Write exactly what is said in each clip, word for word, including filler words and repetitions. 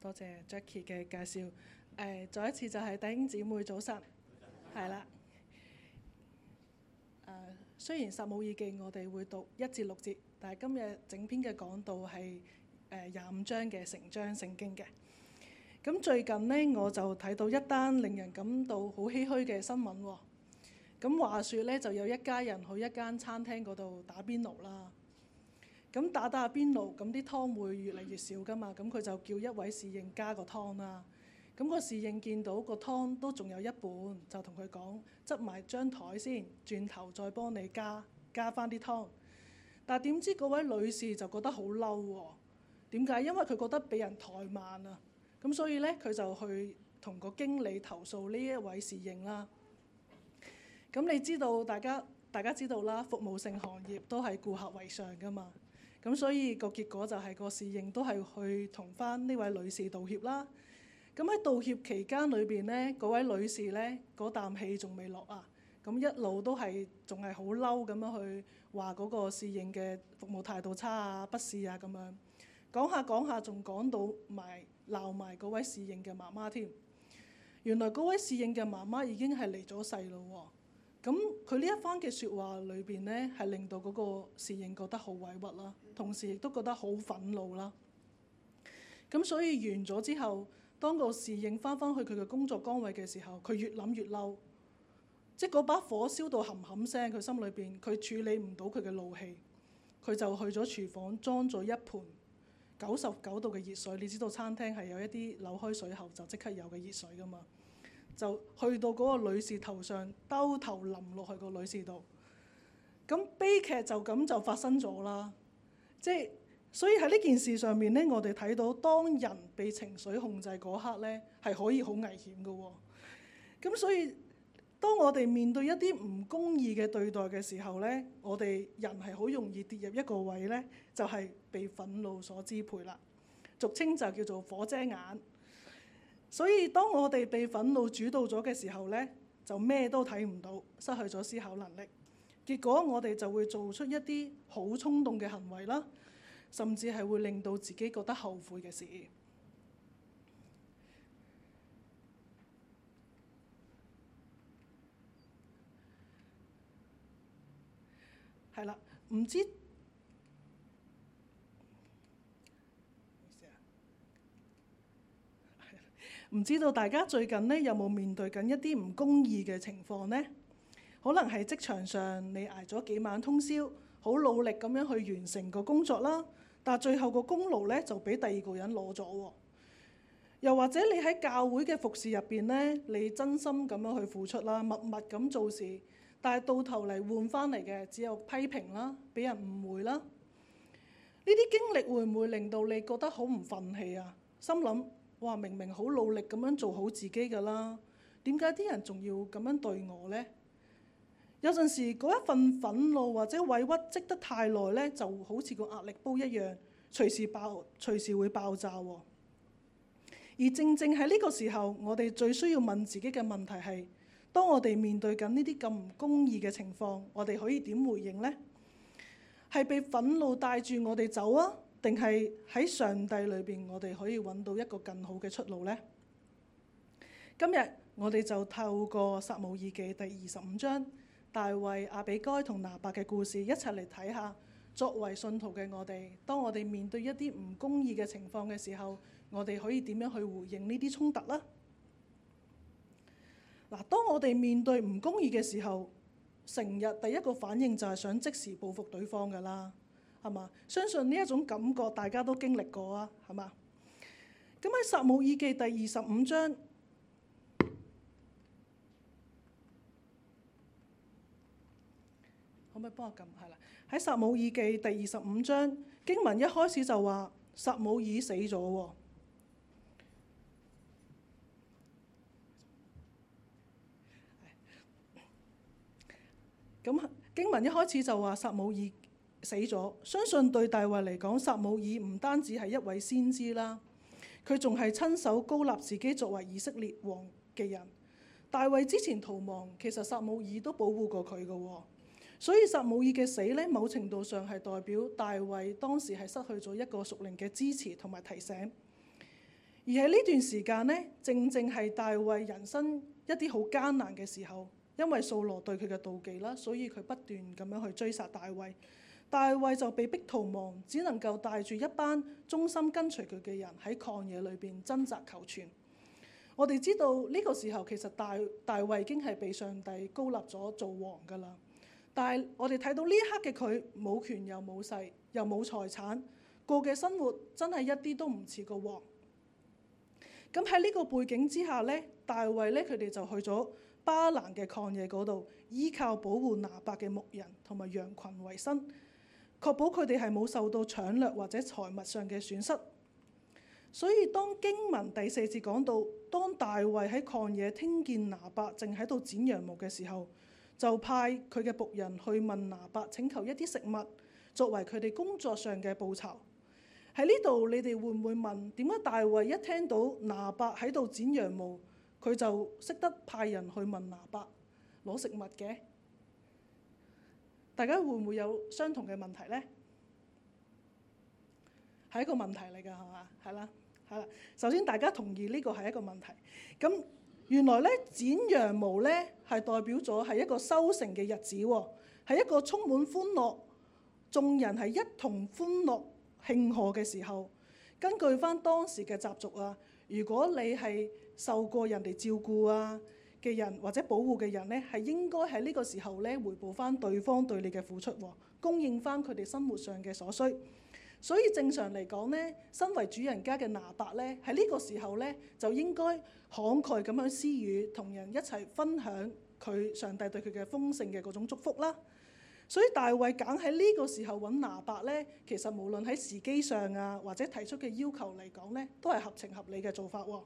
多謝 Jackie 嘅介紹。誒、呃，再一次就係弟兄姊妹早晨，係啦。誒、呃，雖然撒母耳記我哋會讀一至六節，但係今日整篇嘅講道係誒廿五章嘅成章聖經嘅。咁最近呢，我就睇到一單令人感到好唏噓嘅新聞喎。咁話說咧，就有一家人去一間餐廳嗰度打邊爐啦。咁打打下邊爐，咁啲湯會越嚟越少噶嘛。咁佢就叫一位侍應加個湯啦。咁個侍應見到個湯都仲有一半，就同佢講：執埋張台先，轉頭再幫你加加翻啲湯。但係點知嗰位女士就覺得好嬲喎。點解？因為佢覺得俾人怠慢啊。咁所以咧，佢就去同個經理投訴呢一位侍應啦。咁你知道，大家大家知道啦，服務性行業都係顧客為上噶嘛。咁所以個結果就係個侍應都係去同翻呢位女士道歉啦。咁喺道歉期間裏邊呢，嗰位女士呢，嗰啖氣仲未落啊。咁一路都係仲係好嬲咁樣去話嗰個侍應嘅服務態度差啊、不是啊咁樣。講下講下仲講到埋鬧埋嗰位侍應嘅媽媽添。原來嗰位侍應嘅媽媽已經係離咗世咯喎。咁佢呢一番嘅説話裏邊呢，係令到嗰個侍應覺得好委屈啦，同時亦都覺得好憤怒啦。咁所以完咗之後，當個侍應翻返去佢嘅工作崗位嘅時候，佢越諗越嬲，即係嗰把火燒到冚冚聲，佢心裏邊佢處理唔到佢嘅怒氣，佢就去咗廚房裝咗一盤九十九度嘅熱水。你知道餐廳係有一啲扭開水喉就即刻有嘅熱水㗎嘛？就去到嗰個女士頭上，兜頭淋落去個女士度。咁悲劇就咁就發生咗啦。即係所以喺呢件事上面呢，我哋睇到當人被情緒控制嗰刻呢，係可以好危險嘅喎。咁所以當我哋面對一啲唔公義嘅對待嘅時候呢，我哋人係好容易跌入一個位呢，就係被憤怒所支配啦。俗稱就叫做火遮眼。所以當我哋被憤怒主導咗嘅時候呢，就咩都睇唔到，失去咗思考能力。結果我哋就會做出一啲好衝動嘅行為啦，甚至係會令到自己覺得後悔嘅事。係啦，唔知唔知道大家最近呢有冇面對緊一啲唔公義嘅情況呢？可能係職場上你捱咗幾晚通宵，好努力咁樣去完成個工作啦，但係最後個功勞呢就俾第二個人攞咗喎。又或者你喺教會嘅服侍入邊呢，你真心咁樣去付出啦，默默咁做事，但係到頭嚟換翻嚟嘅只有批評啦，俾人誤會啦。呢啲經歷會唔會令到你覺得好唔憤氣啊？心諗：哇，明明好努力咁樣做好自己㗎啦，點解啲人仲要咁樣對我呢？有陣時嗰一份憤怒或者委屈積得太耐呢，就好似個壓力煲一樣，隨時爆，隨時會爆炸喎。而正正喺呢個時候，我哋最需要問自己嘅問題係：當我哋面對緊呢啲咁唔公義嘅情況，我哋可以點回應呢？係被憤怒帶住我哋走啊？定係喺上帝裏邊，我哋可以揾到一個更好嘅出路呢？今日我哋就透過撒母耳記第二十五章，大衛、亞比該同拿伯嘅故事，一齊嚟睇下，作為信徒嘅我哋，當我哋面對一啲唔公義嘅情況嘅時候，我哋可以點樣去回應呢啲衝突呢？嗱，當我哋面對唔公義嘅時候，成日第一個反應就係想即時報復對方㗎啦。係嘛？相信呢一種感覺大家都經歷過啊，係嘛？咁喺撒母耳記第二十五章，可唔可以幫我撳？係啦，喺撒母耳記第二十五章經文一開始就話撒母耳死咗喎。咁經文一開始就話撒母耳死咗，相信對大衛嚟講，撒母耳唔單止係一位先知啦，佢仲係親手膏立自己作為以色列王嘅人。大衛之前逃亡，其實撒母耳都保護過佢嘅喎，所以撒母耳嘅死呢，某程度上係代表大衛當時係失去咗一個屬靈嘅支持同埋提醒。 而喺呢段時間呢，正正係大衛人生一啲好艱難嘅時候，因為掃羅對佢嘅妒忌啦，所以佢不斷咁樣去追殺大衛。大衛就被逼逃亡，只能夠帶住一班忠心跟隨佢嘅人喺曠野裏邊掙扎求存。我哋知道呢個時候其實大大衛已經係被上帝膏立咗做王㗎啦。但係我哋睇到呢一刻嘅佢冇權又冇勢又冇財產，過嘅生活真係一啲都唔似個王。咁喺呢個背景之下咧，大衛咧佢哋就去咗巴蘭嘅曠野嗰度，依靠保護拿伯嘅牧人同埋羊群為生，確保佢哋係冇受到搶掠或者財物上嘅損失。所以當經文第四節講到，當大衛喺曠野聽見拿伯正喺度剪羊毛嘅時候，就派佢嘅僕人去問拿伯請求一啲食物，作為佢哋工作上嘅報酬。喺呢度你哋會唔會問，點解大衛一聽到拿伯喺度剪羊毛，佢就識得派人去問拿伯攞食物嘅？大家會唔會有相同嘅問題呢？係一個問題嚟㗎，係嘛？係啦，係啦。首先大家同意呢個係一個問題。咁原來咧剪羊毛咧係代表咗係一個收成嘅日子喎，係一個充滿歡樂，眾人係一同歡樂慶賀嘅時候。根據翻當時嘅習俗啊，如果你係受過人哋照顧啊嘅人或者保護嘅人咧，係應該喺呢個時候咧回報翻對方對你嘅付出，供應翻佢哋生活上嘅所需。所以正常嚟講咧，身為主人家嘅拿伯咧，喺呢個時候咧就應該慷慨咁樣施予，同人一齊分享佢上帝對佢嘅豐盛嘅嗰種祝福啦。所以大衛揀喺呢個時候揾拿伯咧，其實無論喺時機上啊，或者提出嘅要求嚟講咧，都係合情合理嘅做法喎。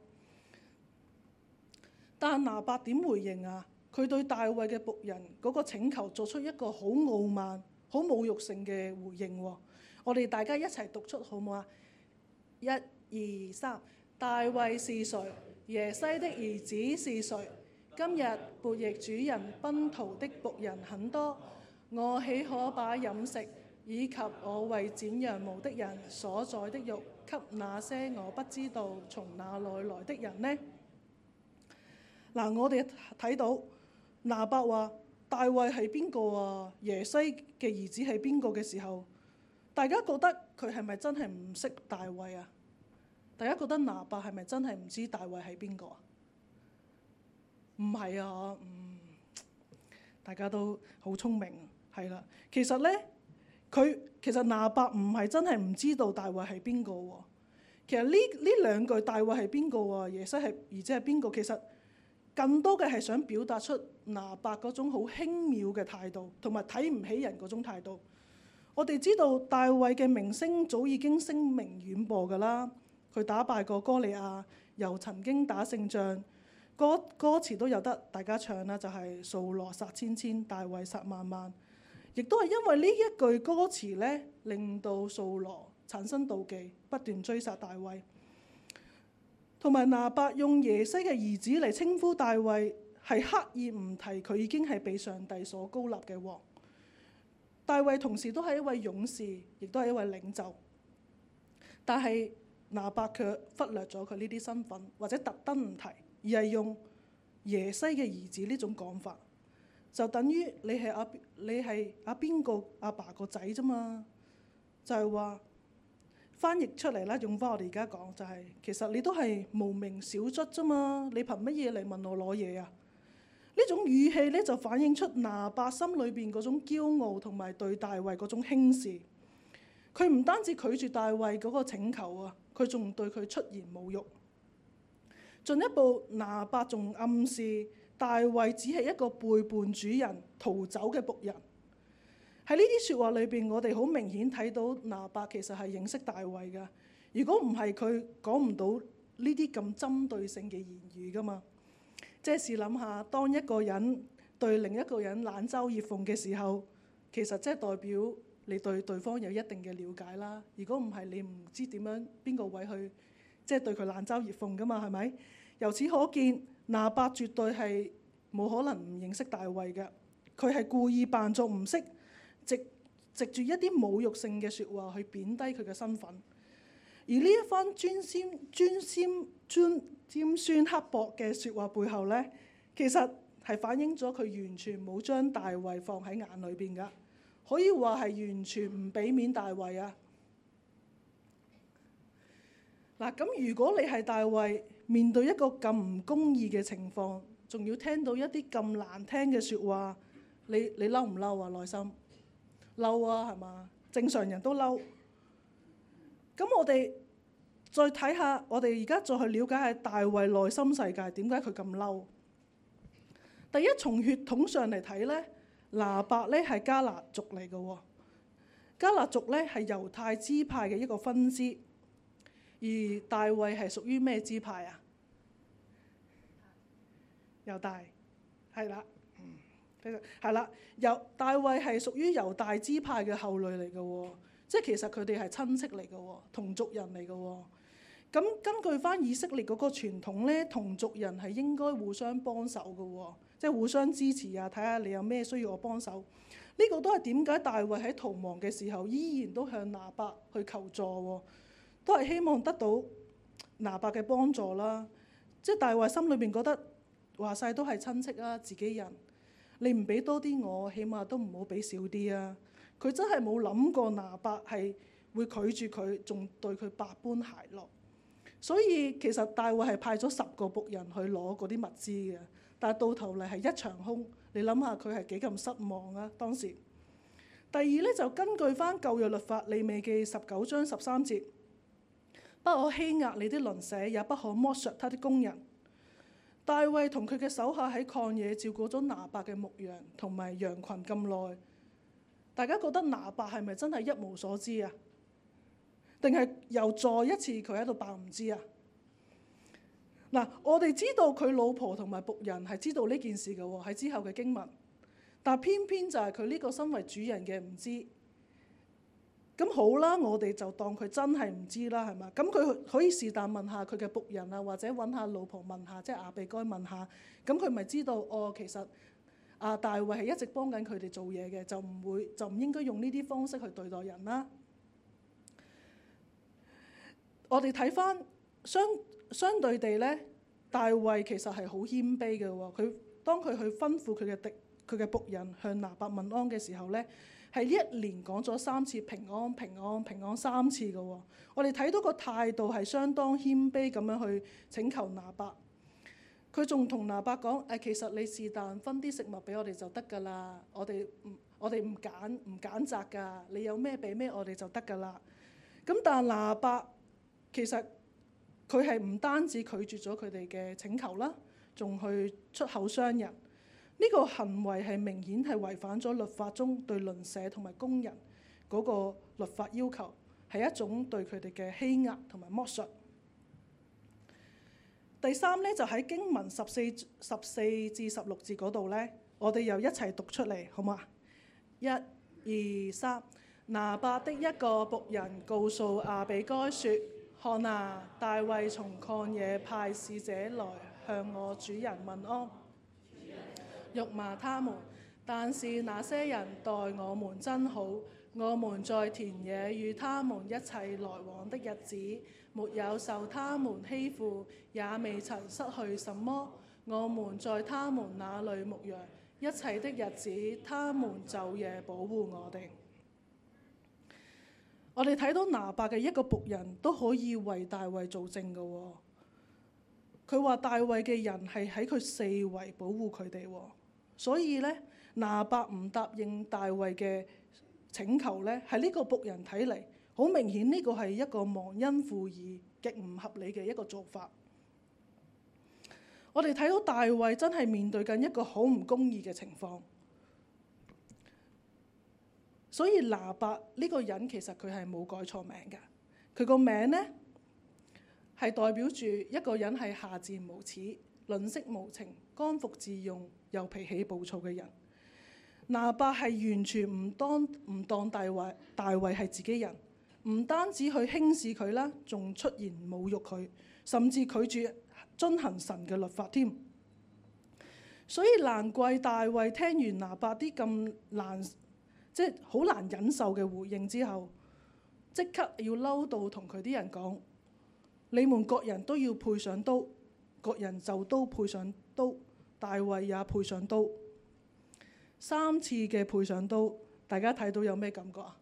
但拿伯點回應啊？佢對大衛嘅僕人嗰個請求作出一個好傲慢、好侮辱性嘅回應喎。我哋大家一齊讀出好唔好啊？一、二、三。大衛是誰？耶西的兒子是誰？今日悖逆主人奔逃的僕人很多，我豈可把飲食以及我為剪羊毛的人所宰的肉，給那些我不知道從哪裏來的人呢？嗱，我哋睇到拿伯話大衛係邊個啊？耶西嘅兒子係邊個嘅時候，大家覺得佢係咪真係唔識大衛啊？大家覺得拿伯係咪真係唔知大衛係邊個啊？唔係啊，嗯，大家都好聰明，係啦。其實咧，佢其實拿伯唔係真係唔知道大衛係邊個喎。其實呢呢兩句大衛係邊個啊？耶西係兒子係邊個？其實更多嘅係想表達出拿伯嗰種好輕蔑嘅態度，同埋睇唔起人嗰種態度。我哋知道大衛嘅名聲早已經聲名遠播㗎啦。佢打敗過歌利亞，又曾經打勝仗，歌歌詞都有得大家唱啦，就係掃羅殺千千，大衛殺萬萬。亦都係因為呢一句歌詞咧，令到掃羅產生妒忌，不斷追殺大衛。同埋拿伯用耶西嘅兒子嚟稱呼大衛，係刻意唔提佢已經係被上帝所膏立嘅王。大衛同時都係一位勇士，亦都係一位領袖，但係拿伯卻忽略咗佢呢啲身份，或者特登唔提，而係用耶西嘅兒子呢種講法，就等於你係阿你係阿邊個阿爸個仔啫嘛。就係話翻譯出嚟啦，用翻我哋而家講就係，其實你都係無名小卒啫嘛，你憑乜嘢嚟問我攞嘢啊？呢種語氣咧就反映出拿伯心裏邊嗰種驕傲同埋對大衛嗰種輕視。佢唔單止拒絕大衛嗰個請求啊，佢仲對佢出言侮辱。進一步，拿伯仲暗示大衛只係一個背叛主人、逃走嘅僕人。喺呢啲説話裏邊，我哋好明顯睇到拿伯其實係認識大衛㗎。如果唔係，佢講唔到呢啲咁針對性嘅言語㗎嘛。即係試諗下，當一個人對另一個人冷嘲熱諷嘅時候，其實即係代表你對對方有一定嘅了解啦。如果唔係，你唔知點樣邊個位去即係對佢冷嘲熱諷㗎嘛？係咪？由此可見，拿伯絕對係冇可能唔認識大衛嘅。佢係故意扮作唔識，藉藉住一啲侮辱性嘅説話去貶低佢嘅身份。 而呢一番專尖專尖專尖酸刻薄嘅説話背後咧，其實係反映咗佢完全冇將大衛放喺眼裏邊噶，可以話係完全唔俾面大衛啊！嗱，咁如果你係大衛，面對一個咁唔公義嘅情況，仲要聽到一啲咁難聽嘅説話，你你嬲唔嬲啊？內心嬲啊，係嘛？正常人都嬲。咁我哋再睇下，我哋而家再去了解下大衛內心世界點解佢咁嬲。第一，從血統上嚟睇咧，拿伯咧係迦勒族嚟嘅喎。迦勒族咧係猶太支派嘅一個分支，而大衛係屬於咩支派啊？猶大，係啦，嗯，係啦，猶大衛係屬於猶大支派嘅後裔嚟嘅喎，即係其實佢哋係親戚嚟嘅喎，同族人嚟嘅喎。咁根據翻以色列嗰個傳統咧，同族人係應該互相幫手嘅喎，即係互相支持啊，睇下你有咩需要我幫手。呢個都係點解大衛喺逃亡嘅時候依然都向拿伯去求助喎，都係希望得到拿伯嘅幫助啦。即係大衛心裏邊覺得話晒都係親戚啊，自己人，你唔俾多啲我，起碼都唔好俾少啲啊。佢真係冇諗過拿伯係會拒絕佢，仲對佢百般奚落。所以其實大衛係派咗十個僕人去攞嗰啲物資嘅，但係到頭嚟係一場空。你諗下佢係幾咁失望啊！當時第二咧就根據翻舊約律法利未記十九章十三節，不可欺壓你的鄰舍，也不可剝削他的工人。大衛同佢嘅手下喺曠野照顧咗拿伯嘅牧羊同埋羊群咁耐，大家覺得拿伯係咪真係一無所知啊？定係又再一次佢喺度扮唔知啊？嗱，我哋知道佢老婆同埋僕人係知道呢件事嘅喎，喺之後嘅經文，但係偏偏就係佢呢個身為主人嘅唔知。咁好啦，我哋就當佢真係唔知啦，係嘛？咁佢可以是但問下佢嘅僕人啊，或者揾下老婆問下，即係亞比該問下，咁佢咪知道哦，其實啊大衛係一直幫緊佢哋做嘢嘅，就唔會就唔應該用呢啲方式去對待人啦。我哋睇翻相相對地咧，大衛其實係好謙卑嘅喎。佢當佢去吩咐佢嘅敵佢嘅僕人向拿伯問安嘅時候咧，係一連講咗三次平安平安平安三次嘅喎。我哋睇到個態度係相當謙卑咁樣去請求拿伯。佢仲同拿伯講：誒、哎，其實你是但分啲食物俾我哋就得㗎啦。我哋唔我哋唔揀唔揀擇㗎。你有咩俾咩我哋就得㗎啦。咁但係拿伯其實佢係唔單止拒絕咗佢哋嘅請求啦，仲去出口傷人。呢個行為係明顯係違反咗律法中對鄰舍同埋工人嗰個律法要求，係一種對佢哋嘅欺壓同埋剝削。第三咧就喺經文十四十四至十六節嗰度咧，我哋又一齊讀出嚟，好嘛？一、二、三。拿伯的一個僕人告訴亞比該說：看啊，大衛從曠野派使者來向我主人問安，辱罵他們。但是那些人待我們真好，我們在田野與他們一齊來往的日子，沒有受他們欺負，也未曾失去什麼。我們在他們那裏牧羊，一切的日子，他們晝夜保護我哋。我哋睇到拿伯嘅一個僕人都可以為大衛做證嘅喎。佢話大衛嘅人係喺佢四圍保護佢哋喎，所以咧拿伯唔答應大衛嘅請求咧，喺呢個僕人睇嚟，好明顯呢個係一個忘恩負義、極唔合理嘅一個做法。我哋睇到大衛真係面對緊一個好唔公義嘅情況。所以拿伯呢個人其實佢係冇改錯名㗎，佢個名咧係代表住一個人係下賤無恥、吝嗇無情、剛愎自用又脾氣暴躁嘅人。拿伯係完全唔當唔當大衛大衛係自己人，唔單止去輕視佢啦，仲出言侮辱佢，甚至拒絕遵行神嘅律法添。所以難怪大衛聽完拿伯啲咁難即係好難忍受嘅回應之後， 即刻要嬲到同佢啲人講：你們各人都要配上刀，各人就都配上刀，大衛也配上刀。三次嘅配上刀，大家睇到有咩感覺啊？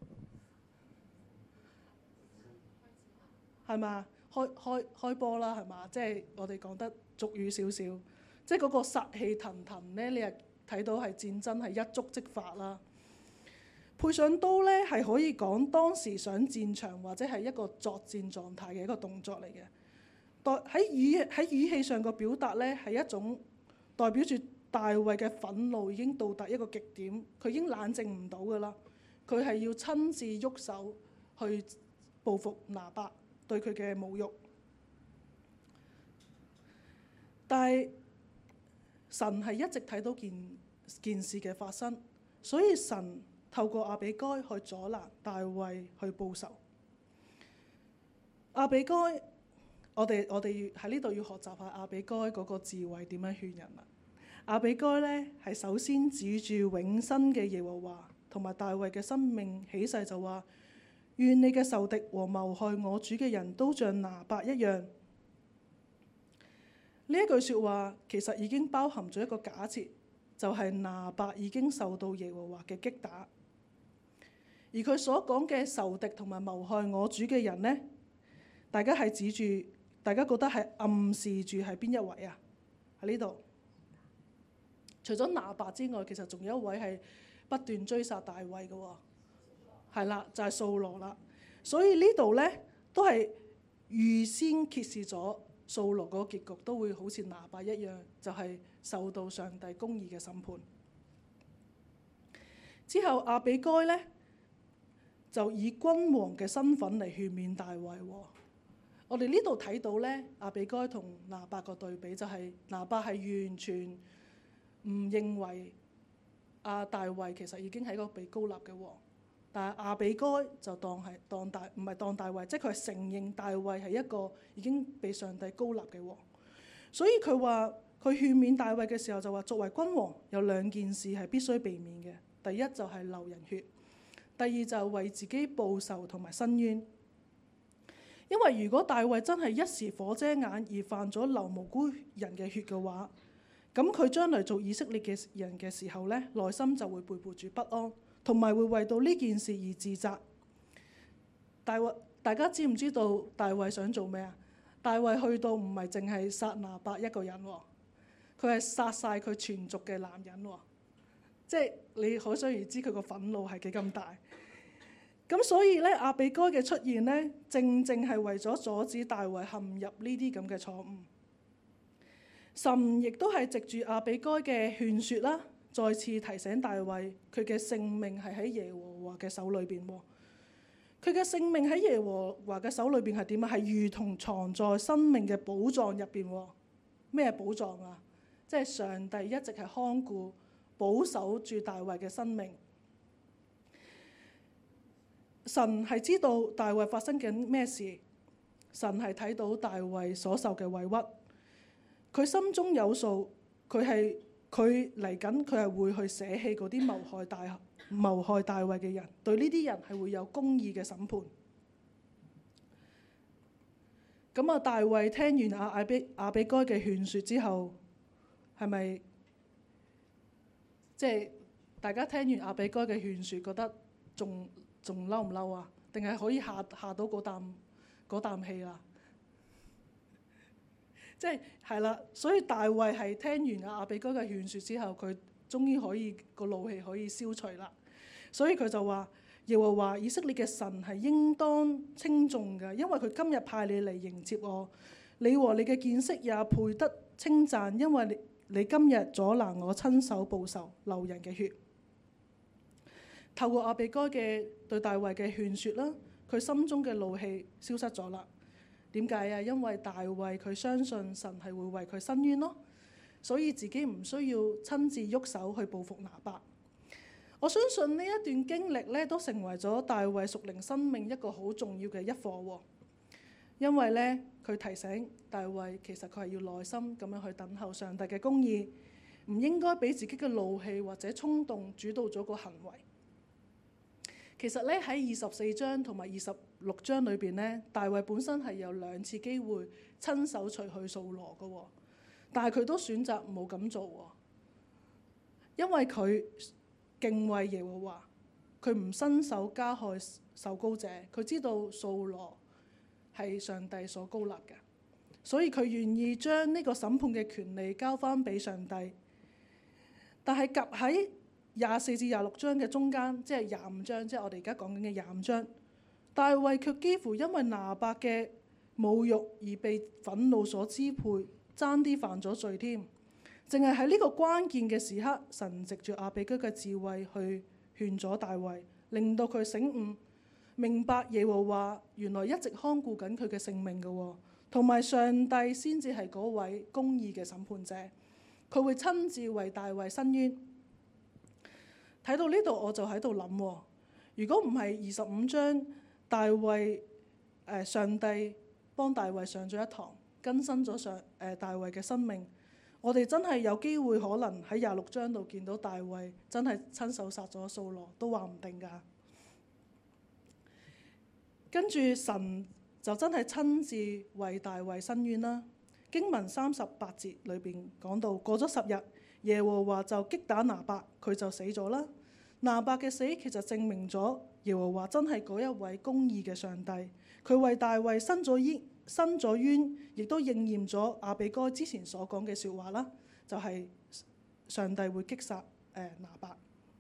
係嘛？開開開波啦，係嘛？即係我哋講得俗語少少，即係嗰個殺氣騰騰咧，你係睇到係戰爭係一觸即發啦。配上刀咧係可以講當時上戰場或者係一個作戰狀態嘅一個動作嚟嘅。代喺語喺語氣上個表達咧係一種代表住大衛嘅憤怒已經到達一個極點，佢已經冷靜唔到㗎啦。佢係要親自喐手去報復拿伯對佢嘅侮辱。但係神係一直睇到件件事嘅發生，所以神透過亞比該去阻攔大衛去報仇。亞比該，我哋我哋喺呢度要學習下亞比該嗰個智慧點樣勸人啊！亞比該咧係首先指住永生嘅耶和華同埋大衛嘅生命起誓，就話：願你嘅仇敵和謀害我主嘅人都像拿伯一樣。呢一句説話其實已經包含咗一個假設，就係拿伯已經受到耶和華嘅擊打，而佢所講嘅仇敵同埋謀害我主嘅人呢，大家係指住，大家覺得係暗示住係邊一位啊？喺呢度，除咗拿伯之外，其實仲有一位係不斷追殺大衛嘅喎，係啦，就係掃羅啦。所以呢度呢，都係預先揭示咗掃羅嗰個結局都會好似拿伯一樣，就係受到上帝公義嘅審判。之後亞比該呢，就以君王嘅身份嚟勸勉大衛。我哋呢度睇到呢，亞比該同拿伯個對比就係拿伯係完全唔認為阿大衛其實已經係一個被膏立嘅王，但係亞比該就當係當大唔係當大衛，即係佢係承認大衛係一個已經被上帝膏立嘅王。所以佢話佢勸勉大衛嘅時候就話：作為君王有兩件事係必須避免嘅，第一就係流人血，第二就係為自己報仇同埋申冤。因為如果大衛真係一時火遮眼而犯咗流無辜人嘅血嘅話，咁佢將來做以色列嘅人嘅時候呢，內心就會背負住不安，同埋會為到呢件事而自責。大衛，大家知唔知道大衛想做咩啊？大衛去到唔係淨係殺拿伯一個人喎，佢係殺晒佢全族嘅男人喎，即係你可想而知佢個憤怒係幾咁大。咁所以咧，亞比該嘅出現咧，正正係為咗阻止大衛陷入呢啲咁嘅錯誤。神亦都係藉住亞比該嘅勸説啦，再次提醒大衛佢嘅性命係喺耶和華嘅手裏邊。佢嘅性命喺耶和華嘅手裏邊係點啊？係如同藏在生命嘅寶藏入邊。咩寶藏啊？即係上帝一直係看顧、保守住大衛嘅生命。神係知道大衛發生緊咩事，神係睇到大衛所受嘅委屈，佢心中有數，佢係佢嚟緊，佢係會去捨棄嗰啲謀害大謀害大衛嘅人，對呢啲人係會有公義嘅審判。咁啊，大衛聽完亞比亞比該嘅勸説之後，係咪即係大家聽完亞比該嘅勸説，覺得仲仲嬲唔嬲啊？定係可以下下到嗰啖嗰啖氣啦？即係係啦，所以大衛係聽完亞比該嘅勸説之後，佢終於可以個怒氣可以消除啦。所以佢就話：耶和華以色列嘅神係應當稱頌嘅，因為佢今日派你嚟迎接我，你和你嘅見識也配得稱讚，因為你你今日阻攔我親手報仇流人嘅血。透過亞比該嘅對大衛嘅勸説啦，佢心中嘅怒氣消失咗啦。點解啊？因為大衛佢相信神係會為佢伸冤咯，所以自己唔需要親自喐手去報復拿伯。我相信呢一段經歷咧，都成為咗大衛屬靈生命一個好重要嘅一課喎。因為咧，佢提醒大衛其實佢係要耐心咁樣去等候上帝嘅公義，唔應該俾自己嘅怒氣或者衝動主導咗個行為。 其實咧喺二十四章同埋二十六章裏邊咧，大衛本身係有兩次機會親手除去掃羅嘅喎，但係佢都選擇冇咁做喎，因為佢敬畏耶和華，佢唔伸手加害受膏者，佢知道掃羅係上帝所膏立嘅，所以佢願意將呢個審判嘅權利交翻俾上帝。但係夾喺廿四至廿六章嘅中間，即係廿五章，即係我哋而家講緊嘅廿五章，大衛卻幾乎因為拿伯嘅侮辱而被憤怒所支配，爭啲犯咗罪添。淨係喺呢個關鍵嘅時刻，神藉住亞比該嘅智慧去勸咗大衛，令到佢醒悟，明白耶和華原來一直看顧緊佢嘅性命嘅，同埋上帝先至係嗰位公義嘅審判者，佢會親自為大衛伸冤。睇到呢度我就喺度諗，如果唔係二十五章大衛誒、呃、上帝幫大衛上咗一堂，更新咗上誒、呃、大衛嘅生命，我哋真係有機會可能喺廿六章度見到大衛真係親手殺咗掃羅都話唔定㗎。跟住神就真係親自為大衛伸冤啦。經文三十八節裏邊講到，過咗十日，耶和華就擊打拿伯，佢就死咗啦。拿伯嘅死其實證明咗耶和華真係嗰一位公義嘅上帝，佢為大衛伸咗冤，伸咗冤，亦都應驗咗亞比該之前所講嘅説話啦，就係、是、上帝會擊殺誒、呃、拿伯。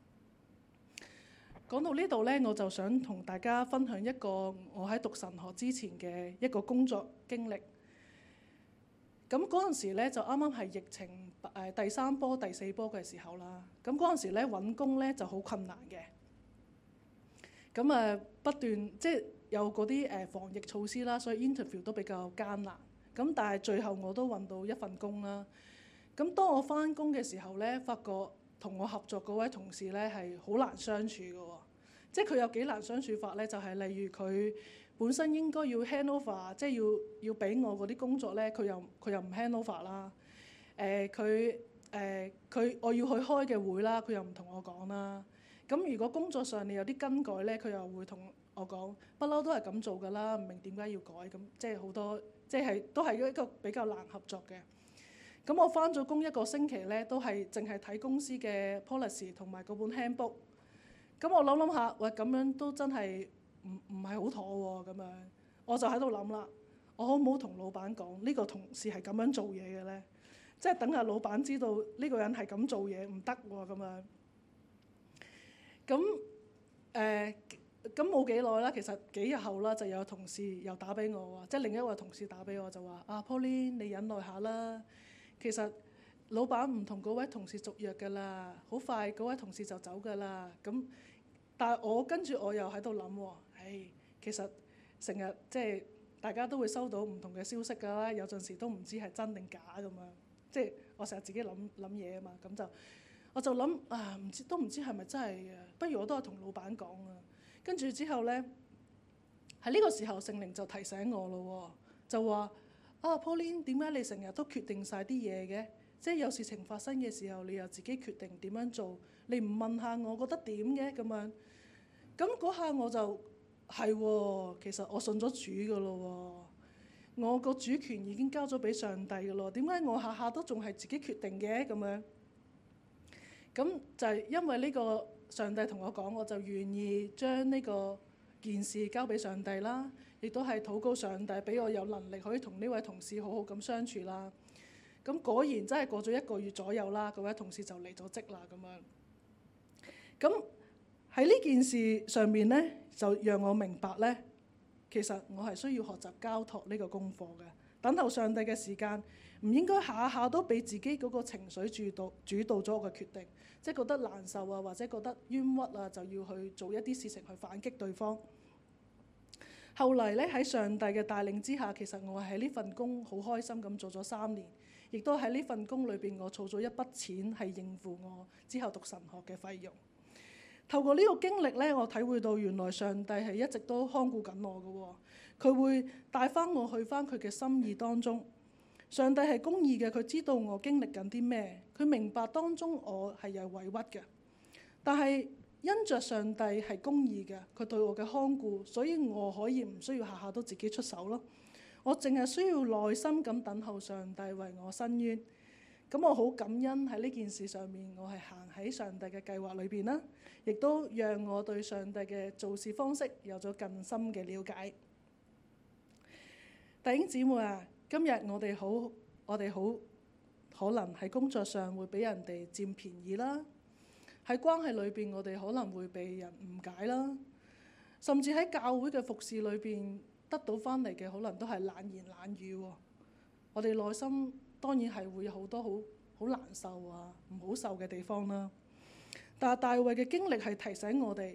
講到呢度呢，我就想同大家分享一個我喺讀神學之前嘅一個工作經歷。咁嗰陣時咧，就啱啱係疫情誒、呃、第三波、第四波嘅時候啦。咁嗰陣時咧，揾工咧就好困難嘅。咁誒、呃、不斷即係有嗰啲誒防疫措施啦，所以 interview 都比較艱難。咁但係最後我都揾到一份工啦。咁當我返工嘅時候咧，發覺同我合作嗰位同事咧係好難相處嘅喎。即係佢有幾難相處法咧？就係、是、例如佢本身應該要 hand over，即係要要俾我嗰啲工作咧，佢又佢又唔 hand over 啦。誒佢誒佢我要去開嘅會啦，佢又唔同我講啦。咁如果工作上你有啲更改咧，佢又會同我講，不嬲都係咁做㗎啦，唔明點解要改咁，即係好多即係都係一個比較難合作嘅。咁我返咗工一個星期咧，都係淨係睇公司嘅 policy 同埋嗰本 handbook。咁我諗諗下，喂，咁樣都真係唔唔係好妥喎。咁樣我就喺度諗啦，我好唔好同老闆講呢個同事係咁樣做嘢嘅咧？即係等下老闆知道呢個人係咁做嘢唔得喎。咁樣咁誒咁冇幾耐啦，其實幾日後啦，就有同事又打俾我話，即係另一位同事打俾我就話：啊 Pauline，你忍耐下啦，其實老闆唔同嗰位同事續約㗎啦，好快嗰位同事就走㗎啦。咁但係我跟住我又喺度諗喎，唉，其實成日即係大家都會收到唔同嘅消息㗎啦，有陣時都唔知係真定假咁樣，即係我成日自己諗諗嘢啊嘛，咁就我就諗啊，唔知都唔知係咪真係嘅，不如我都係同老闆講啊。跟住之後咧，喺呢個時候聖靈就提醒我咯，就話啊 Pauline，點解你成日都決定晒啲嘢嘅？即係有事情發生嘅時候，你又自己決定點樣做，你唔問下我覺得點嘅咁樣。咁嗰下我就係喎，其實我信咗主噶咯喎，我個主權已經交咗俾上帝噶咯，點解我下下都仲係自己決定嘅咁樣？咁就係因為呢個上帝同我講，我就願意將呢個件事交俾上帝啦，亦都係禱告上帝俾我有能力可以同呢位同事好好咁相處啦。咁果然真係過咗一個月左右啦，嗰位同事就離咗職啦咁樣。咁喺呢件事上面咧，就讓我明白咧，其實我係需要學習交託呢個功課嘅。等候上帝嘅時間，唔應該下下都俾自己嗰個情緒主導主導咗我嘅決定，即係覺得難受啊，或者覺得冤屈啊，就要去做一啲事情去反擊對方。後嚟咧，喺上帝嘅帶領之下，其實我喺呢份工好開心咁做咗三年，亦都喺呢份工裏邊我儲咗一筆錢係應付我之後讀神學嘅費用。透過呢個經歷咧，我體會到原來上帝係一直都看顧緊我嘅，佢會帶翻我去翻佢嘅心意當中。上帝係公義嘅，佢知道我經歷緊啲咩，佢明白當中我係有委屈嘅。但係因着上帝係公義嘅，佢對我嘅看顧，所以我可以唔需要下下都自己出手咯。我淨係需要耐心咁等候上帝為我伸冤。咁我好感恩喺呢件事上面，我係行喺上帝嘅計劃裏邊啦，亦都讓我對上帝嘅做事方式有咗更深嘅了解。弟兄姊妹啊，今日我哋好，我哋好可能喺工作上會俾人哋佔便宜啦，喺關係裏邊我哋可能會被人誤解啦，甚至喺教會嘅服侍裏邊得到翻嚟嘅可能都係冷言冷語。我哋內心當然係會有好多好好難受啊，唔好受嘅地方啦。但係大衛嘅經歷係提醒我哋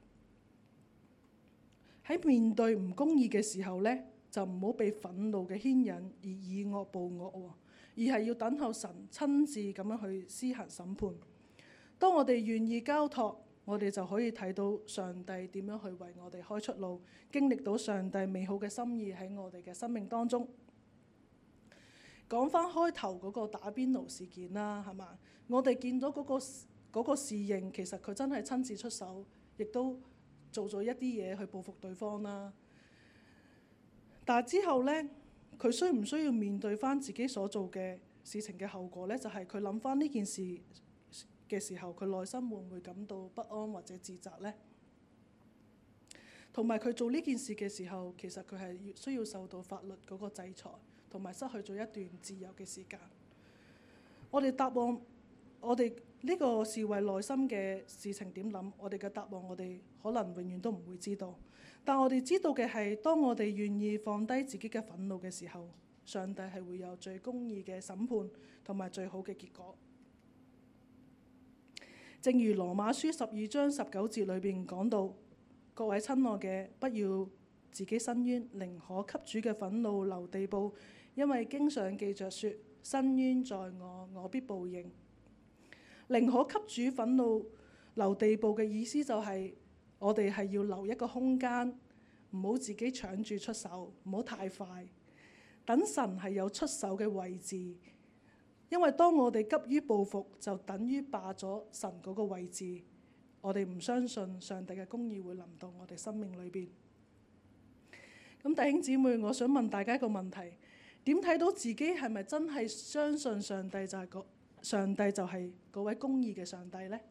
喺面對唔公義嘅時候咧，就唔好被憤怒嘅牽引而以惡報惡，而係要等候神親自咁樣去施行審判。當我哋願意交託，我哋就可以睇到上帝點樣去為我哋開出路，經歷到上帝美好嘅心意喺我哋嘅生命當中。講翻開頭嗰個打邊爐事件啦，係嘛？我哋見到嗰個嗰個侍應，其實佢真係親自出手，亦都做咗一啲嘢去報復對方啦。但係之後呢，佢需唔需要面對翻自己所做嘅事情嘅後果呢？就係佢諗翻呢件事嘅時候，佢內心會唔會感到不安或者自責呢？同埋佢做呢件事嘅時候，其實佢係需要受到法律嗰個制裁，同埋失去咗一段自由嘅時間。我哋答案，我哋呢個侍衛內心嘅事情點諗？我哋嘅答案，我哋可能永遠都唔會知道。但我哋知道嘅係，當我哋願意放低自己嘅憤怒嘅時候，上帝係會有最公義嘅審判同埋最好嘅結果。正如羅馬書十二章十九節裏邊講到，各位親愛嘅，不要自己申冤，寧可給主嘅憤怒留地步，因為經上記着說：申冤在我，我必報應。寧可給主憤怒留地步嘅意思就係、是，我哋係要留一個空間，唔好自己搶住出手，唔好太快，等神係有出手嘅位置。因為當我哋急於報復，就等於霸咗神嗰個位置。我哋唔相信上帝嘅公義會臨到我哋生命裏邊。咁弟兄姊妹，我想問大家一個問題：點睇到自己係咪真係相信上帝就係個上帝就係嗰位公義嘅上帝呢？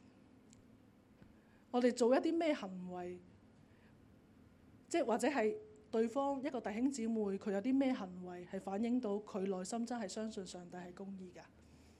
我哋做一啲咩行為，即係或者係對方一個弟兄姊妹，佢有啲咩行為係反映到佢內心真係相信上帝係公義㗎？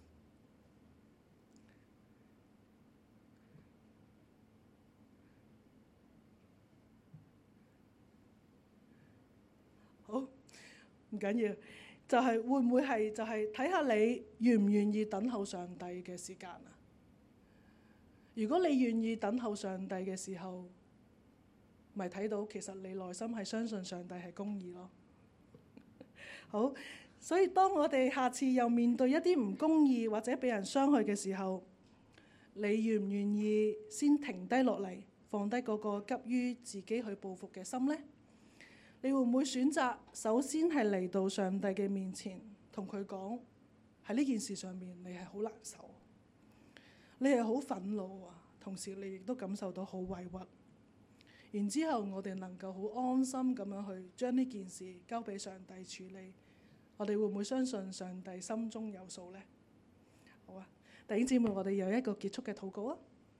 好，唔緊要，就係會唔會係就係睇下你願唔願意等候上帝嘅時間啊？如果你願意等候上帝嘅時候，咪睇到其實你內心係相信上帝係公義咯。好，所以當我哋下次又面對一啲唔公義或者俾人傷害嘅時候，你願唔願意先停低落嚟，放低嗰個急於自己去報復嘅心呢？你會唔會選擇首先係嚟到上帝嘅面前，同佢講喺呢件事上面你係好難受，你係好憤怒啊，同時你亦都感受到好委屈。然之後我哋能夠好安心咁樣去將呢件事交俾上帝處理，我哋會唔會相信上帝心中有數呢？好啊，弟兄姊妹，我哋有一個結束嘅禱告啊！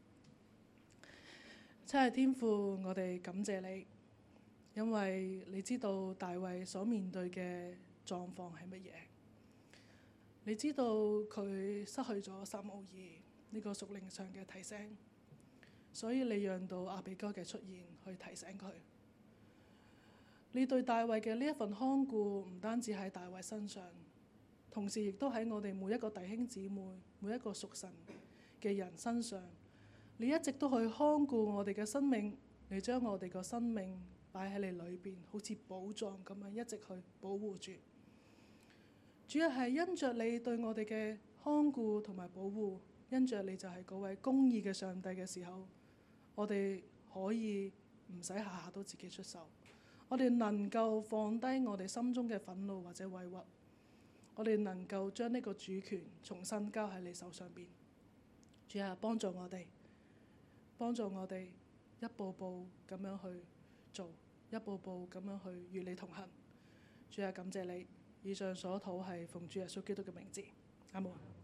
親愛天父，我哋感謝你。因為你知道大衛所面對嘅狀況係乜嘢，你知道佢失去咗撒母耳呢個屬靈上嘅提醒，所以你讓到亞比該嘅出現去提醒佢。你對大衛嘅呢一份看顧唔單止喺大衛身上，同時亦都喺我哋每一個弟兄姊妹、每一個屬神嘅人身上。你一直都去看顧我哋嘅生命，你將我哋個生命擺喺你裏邊，好似寶藏咁樣一直去保護住。主要係因着你對我哋嘅看顧同埋保護，因着你就係嗰位公義嘅上帝嘅時候，我哋可以唔使下下都自己出手，我哋能夠放低我哋心中嘅憤怒或者委屈，我哋能夠將呢個主權重新交喺你手上邊。主啊，幫助我哋， 幫助我哋一步步咁樣去做，一步步咁樣去與你同行。主啊，感謝你，以上所禱係奉主耶穌基督嘅名字，阿門。